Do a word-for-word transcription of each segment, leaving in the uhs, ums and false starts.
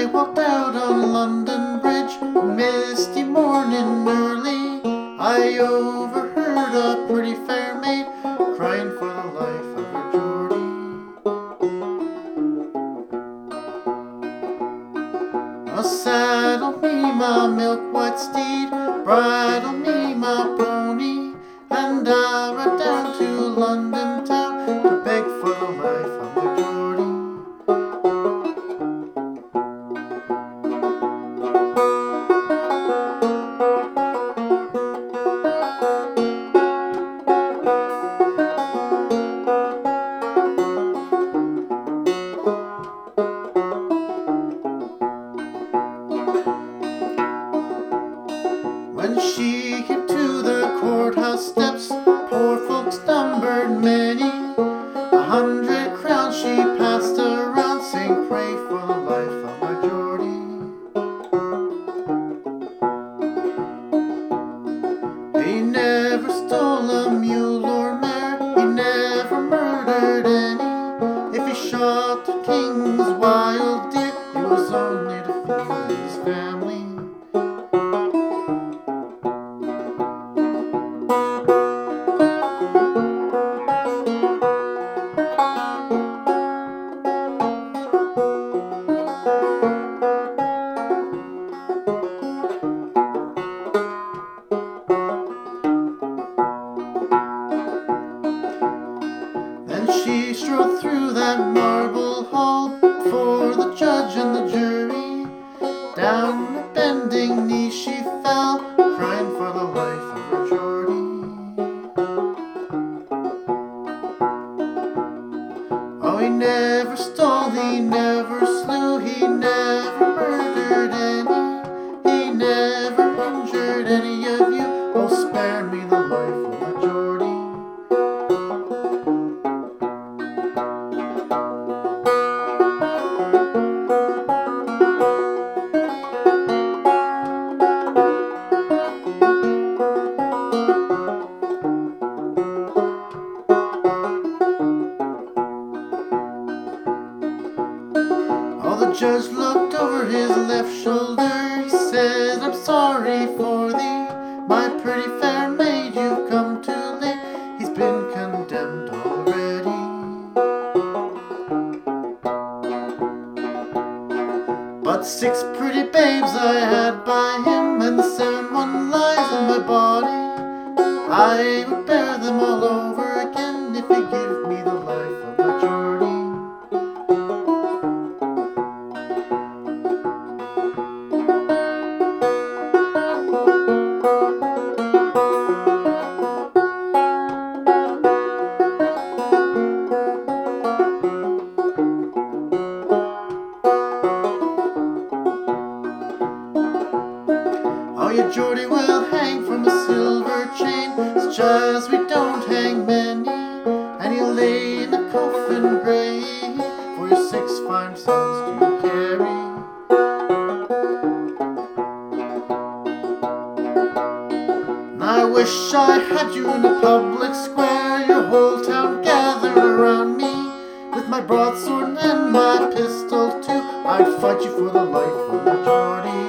I walked out on London Bridge, misty morning early. I overheard a pretty fair maid crying for the life of her Geordie. Oh, saddle me my milk-white steed, bridle me my pony, and I ride down to London town to beg for the life of my Geordie. When she came to the courthouse steps, poor folks numbered many. A hundred crowns she passed around, saying, "Pray for the life of my Geordie." He never stole a mule or mare, he never murdered any. If he shot the king's wild deer, it was only to feed his family. Then she strode through that marble hall before the judge and the jury. Down a bending knee she fell, crying for the life of her Geordie. Oh, he never stole, he never slew, he never murdered any. He never injured any of you. Oh, spare me the life of my Geordie. Oh, the judge looked over his left shoulder. He said, "I'm sorry for thee, my pretty fair maid, you've come too late. He's been condemned already." But six pretty babes I had by him, and the seven one lies in my body. I would bear them all over again if he give me the life of my Geordie. Oh, your Geordie will hang from a silver chain, such as we don't hang many, and he'll lay in a coffin grey for your six fine sons to carry. And I wish I had you in a public square, your whole town gathered around me, with my broadsword and my pistol too. I'd fight you for the life of my Geordie.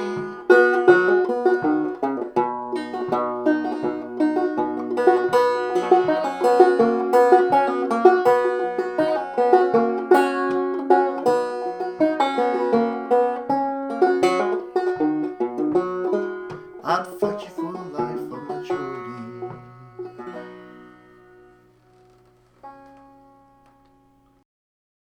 I'd fight you for